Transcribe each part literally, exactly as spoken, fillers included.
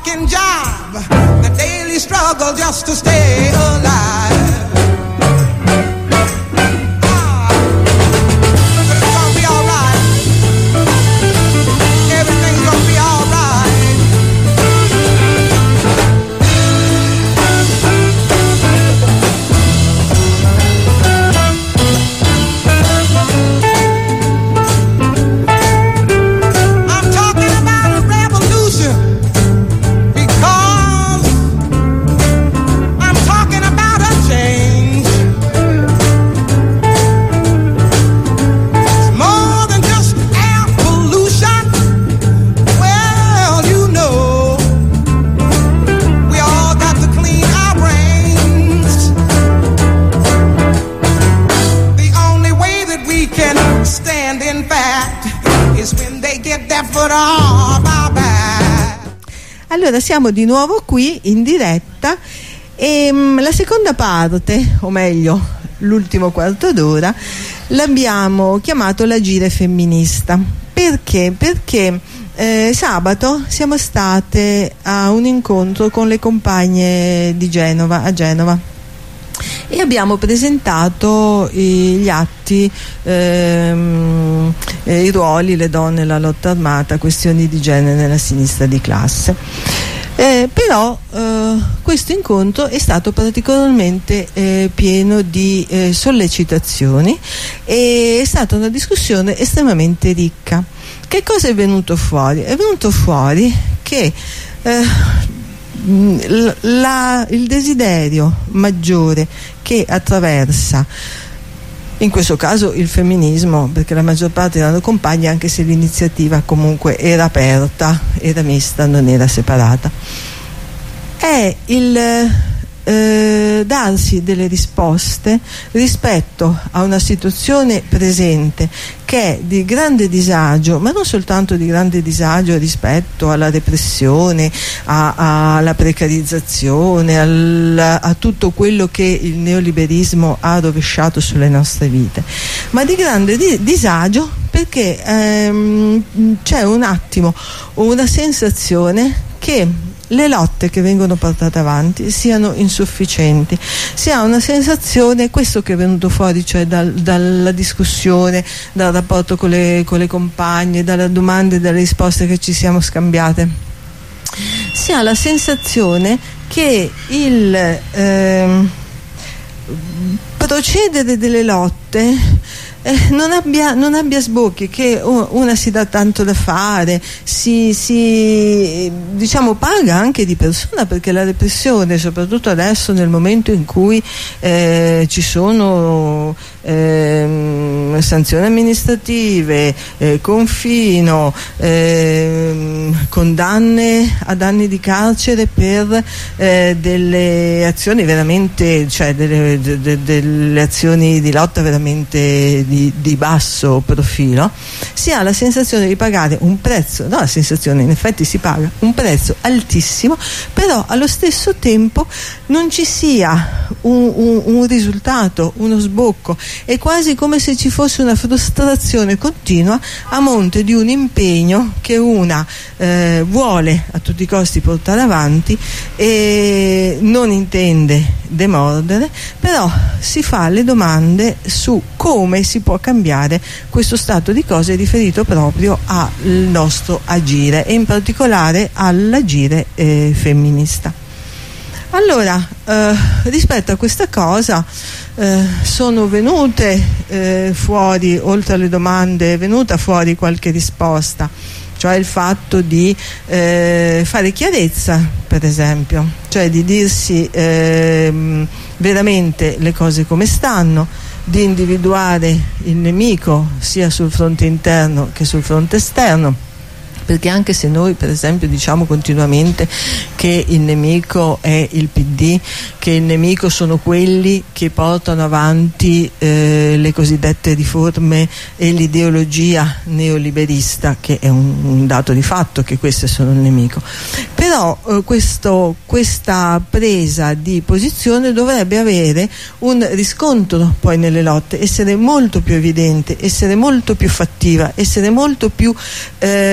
walking job, the daily struggle just to stay alive. Allora siamo di nuovo qui in diretta e mh, la seconda parte, o meglio l'ultimo quarto d'ora, l'abbiamo chiamato l'agire femminista. Perché? Perché eh, sabato siamo state a un incontro con le compagne di Genova, a Genova, e abbiamo presentato i, gli atti, ehm, eh, i ruoli, le donne, la lotta armata, questioni di genere nella sinistra di classe. Eh, però eh, questo incontro è stato particolarmente eh, pieno di eh, sollecitazioni e è stata una discussione estremamente ricca. Che cosa è venuto fuori? È venuto fuori che eh, La, il desiderio maggiore che attraversa, in questo caso il femminismo, perché la maggior parte erano compagni, anche se l'iniziativa comunque era aperta, era mista, non era separata, è il eh, darsi delle risposte rispetto a una situazione presente che è di grande disagio, ma non soltanto di grande disagio rispetto alla repressione, a, a, alla precarizzazione, al, a tutto quello che il neoliberismo ha rovesciato sulle nostre vite, ma di grande di, disagio perché ehm, c'è un attimo una sensazione che le lotte che vengono portate avanti siano insufficienti. Si ha una sensazione, questo che è venuto fuori, cioè dal, dalla discussione, dal rapporto con le, con le compagne, dalle domande e dalle risposte che ci siamo scambiate, si ha la sensazione che il eh, procedere delle lotte Eh, non, abbia, non abbia sbocchi, che una si dà tanto da fare, si, si diciamo paga anche di persona, perché la repressione, soprattutto adesso nel momento in cui eh, ci sono eh, sanzioni amministrative, eh, confino, eh, condanne ad anni di carcere per eh, delle azioni veramente, cioè delle, de, de, delle azioni di lotta veramente Di, di basso profilo, si ha la sensazione di pagare un prezzo, no la sensazione, in effetti si paga un prezzo altissimo, però allo stesso tempo non ci sia un, un, un risultato, uno sbocco. È quasi come se ci fosse una frustrazione continua a monte di un impegno che una eh, vuole a tutti i costi portare avanti e non intende demordere, però si fa le domande su come si può cambiare questo stato di cose riferito proprio al nostro agire e in particolare all'agire eh, femminista. Allora, eh, rispetto a questa cosa eh, sono venute eh, fuori, oltre alle domande, è venuta fuori qualche risposta, cioè il fatto di eh, fare chiarezza, per esempio, cioè di dirsi eh, veramente le cose come stanno, di individuare il nemico sia sul fronte interno che sul fronte esterno, perché anche se noi per esempio diciamo continuamente che il nemico è il P D, che il nemico sono quelli che portano avanti eh, le cosiddette riforme e l'ideologia neoliberista, che è un, un dato di fatto che queste sono il nemico, però eh, questo, questa presa di posizione dovrebbe avere un riscontro poi nelle lotte, essere molto più evidente, essere molto più fattiva, essere molto più eh,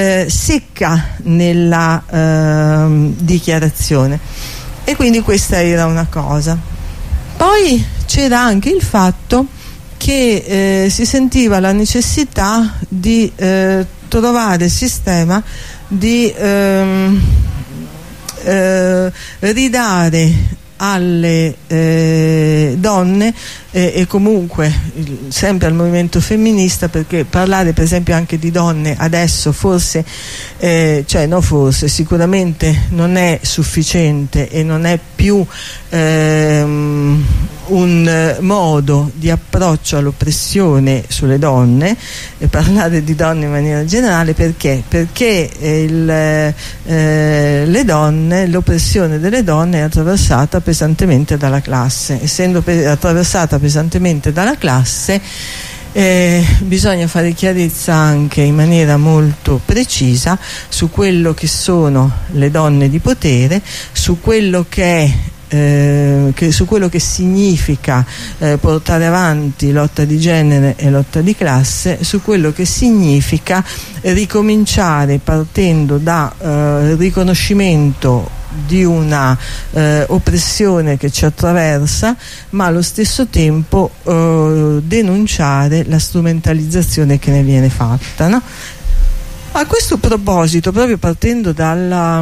secca nella eh, dichiarazione, e quindi questa era una cosa. Poi c'era anche il fatto che eh, si sentiva la necessità di eh, trovare il sistema di ehm, eh, ridare alle eh, donne eh, e comunque il, sempre al movimento femminista, perché parlare per esempio anche di donne adesso forse eh, cioè no forse sicuramente non è sufficiente e non è più ehm, un modo di approccio all'oppressione sulle donne, e parlare di donne in maniera generale. Perché? Perché il, eh, le donne, l'oppressione delle donne è attraversata pesantemente dalla classe. Essendo pe- attraversata pesantemente dalla classe, eh, bisogna fare chiarezza anche in maniera molto precisa su quello che sono le donne di potere, su quello che è Eh, che, su quello che significa eh, portare avanti lotta di genere e lotta di classe, su quello che significa ricominciare partendo da eh, riconoscimento di una eh, oppressione che ci attraversa, ma allo stesso tempo eh, denunciare la strumentalizzazione che ne viene fatta, no? A questo proposito, proprio partendo dalla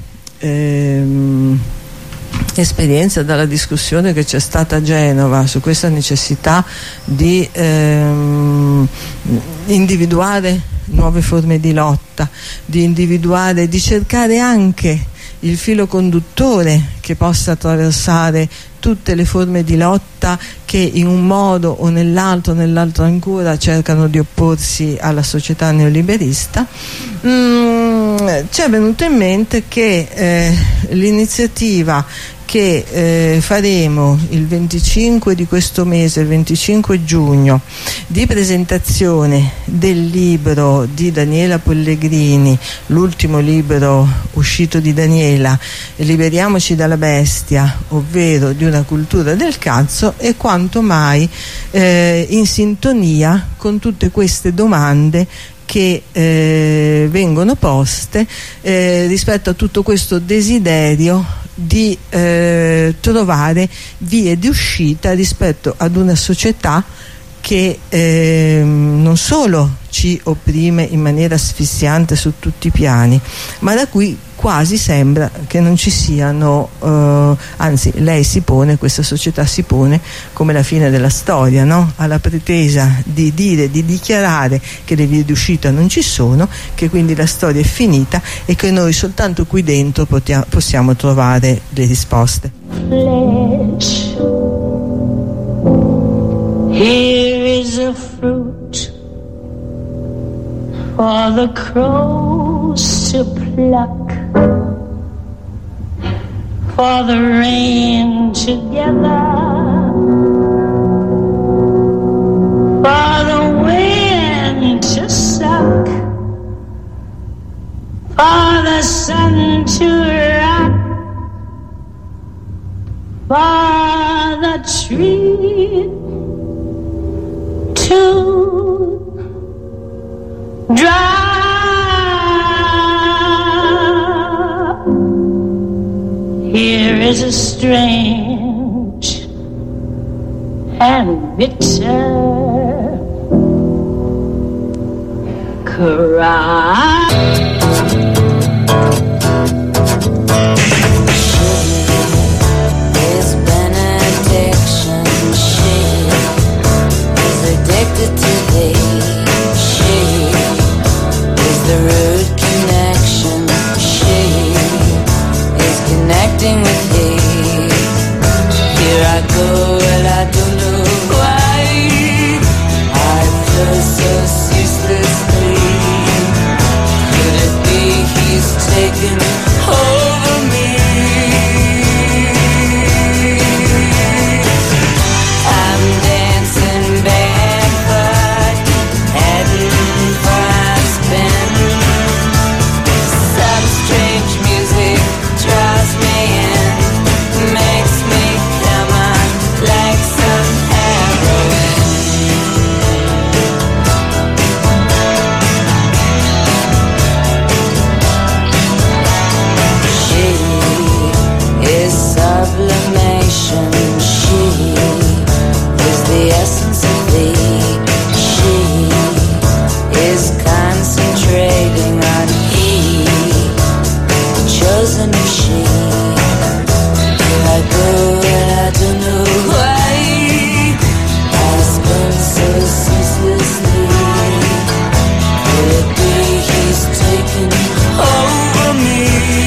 ehm, esperienza, dalla discussione che c'è stata a Genova su questa necessità di ehm, individuare nuove forme di lotta, di individuare, di cercare anche il filo conduttore che possa attraversare tutte le forme di lotta che in un modo o nell'altro, nell'altro ancora, cercano di opporsi alla società neoliberista. Mm, ci è venuto in mente che eh, l'iniziativa che eh, faremo il venticinque di questo mese, il venticinque giugno, di presentazione del libro di Daniela Pellegrini, l'ultimo libro uscito di Daniela, Liberiamoci dalla bestia, ovvero di una cultura del cazzo, è quanto mai eh, in sintonia con tutte queste domande che eh, vengono poste eh, rispetto a tutto questo desiderio di eh, trovare vie di uscita rispetto ad una società che eh, non solo ci opprime in maniera asfissiante su tutti i piani, ma da cui quasi sembra che non ci siano, eh, anzi lei si pone, questa società si pone come la fine della storia, no? Alla pretesa di dire, di dichiarare che le vie d'uscita non ci sono, che quindi la storia è finita e che noi soltanto qui dentro potia- possiamo trovare le risposte. Flesh. Here is a fruit for the crows to pluck, for the rain to gather, for the wind to suck, for the sun to rock, for the tree to drop. Here is a strange and bitter cry. Spend fountain of shade. Here I go and I don't know why I spend so ceaselessly. Could it be he's taken over me?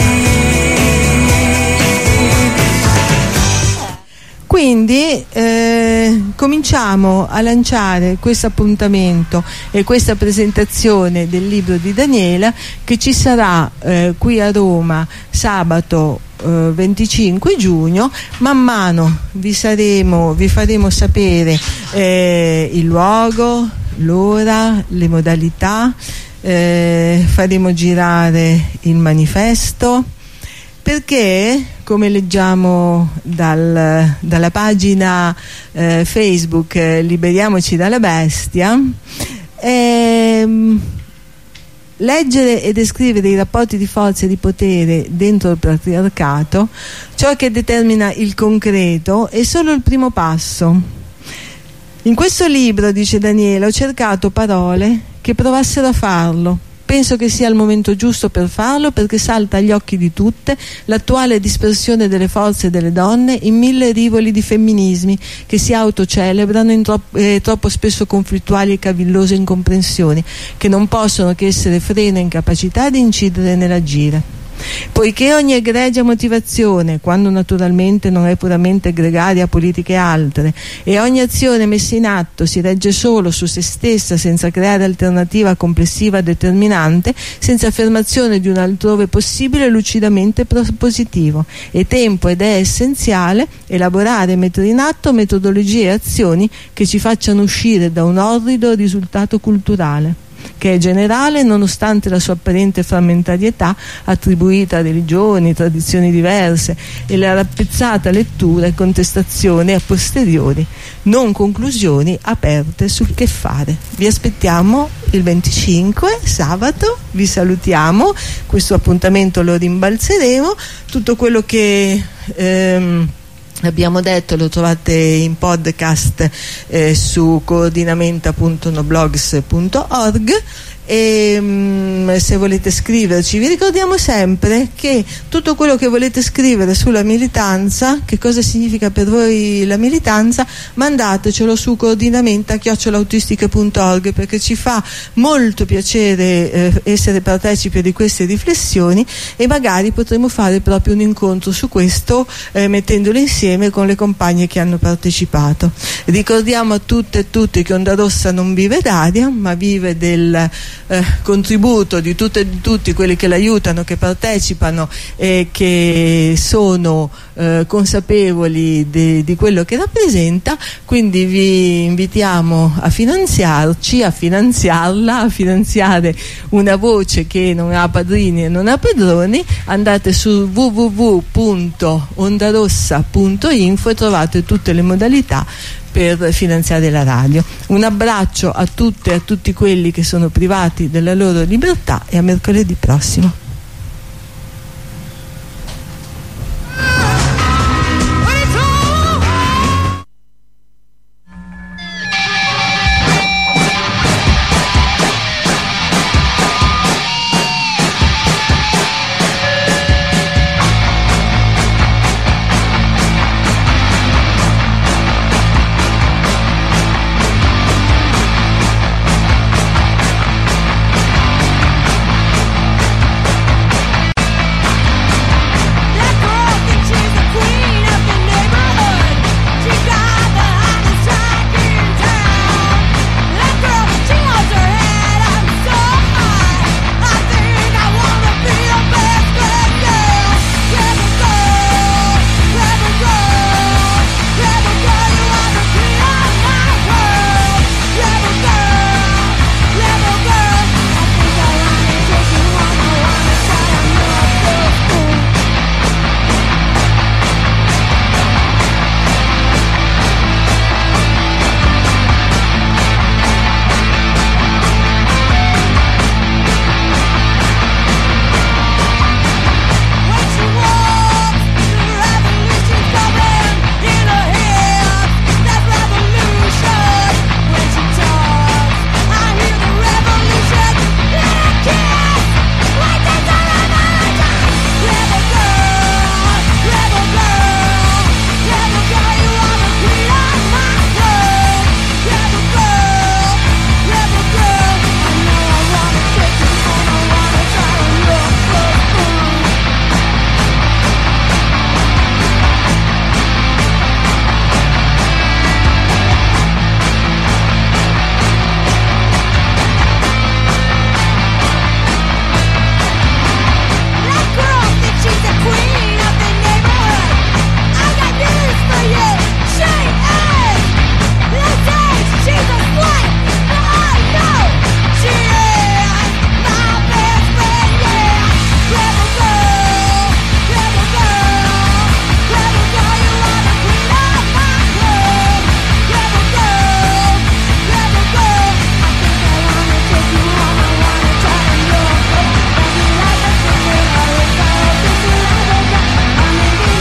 Quindi eh, cominciamo a lanciare questo appuntamento e questa presentazione del libro di Daniela, che ci sarà eh, qui a Roma sabato eh, venticinque giugno. Man mano vi, saremo, vi faremo sapere eh, il luogo, l'ora, le modalità, eh, faremo girare il manifesto, perché, come leggiamo dal, dalla pagina eh, Facebook eh, Liberiamoci dalla bestia, ehm, leggere e descrivere i rapporti di forza e di potere dentro il patriarcato, ciò che determina il concreto, è solo il primo passo. In questo libro, dice Daniela, ho cercato parole che provassero a farlo. Penso che sia il momento giusto per farlo, perché salta agli occhi di tutte l'attuale dispersione delle forze delle donne in mille rivoli di femminismi che si autocelebrano in troppo, eh, troppo spesso conflittuali e cavillose incomprensioni, che non possono che essere freno e incapacità di incidere nell'agire. Poiché ogni egregia motivazione, quando naturalmente non è puramente gregaria a politiche altre, e ogni azione messa in atto si regge solo su se stessa senza creare alternativa complessiva determinante, senza affermazione di un altrove possibile lucidamente positivo, è tempo ed è essenziale elaborare e mettere in atto metodologie e azioni che ci facciano uscire da un orrido risultato culturale, che è generale nonostante la sua apparente frammentarietà attribuita a religioni, tradizioni diverse e la rappezzata lettura e contestazione a posteriori, non conclusioni aperte sul che fare. Vi aspettiamo il venticinque, sabato, vi salutiamo, questo appuntamento lo rimbalzeremo, tutto quello che ehm, abbiamo detto lo trovate in podcast eh, su coordinamenta punto noblogs punto org. E mh, se volete scriverci, vi ricordiamo sempre che tutto quello che volete scrivere sulla militanza, che cosa significa per voi la militanza, mandatecelo su coordinamenta chiocciola autistica punto org, perché ci fa molto piacere eh, essere partecipi di queste riflessioni, e magari potremo fare proprio un incontro su questo eh, mettendolo insieme con le compagne che hanno partecipato. Ricordiamo a tutte e tutti che Onda Rossa non vive d'aria, ma vive del Eh, contributo di tutte e di tutti quelli che l'aiutano, che partecipano e che sono eh, consapevoli di, di quello che rappresenta. Quindi vi invitiamo a finanziarci, a finanziarla, a finanziare una voce che non ha padrini e non ha padroni. Andate su w w w punto ondarossa punto info e trovate tutte le modalità per finanziare la radio. Un abbraccio a tutte e a tutti quelli che sono privati della loro libertà, e a mercoledì prossimo.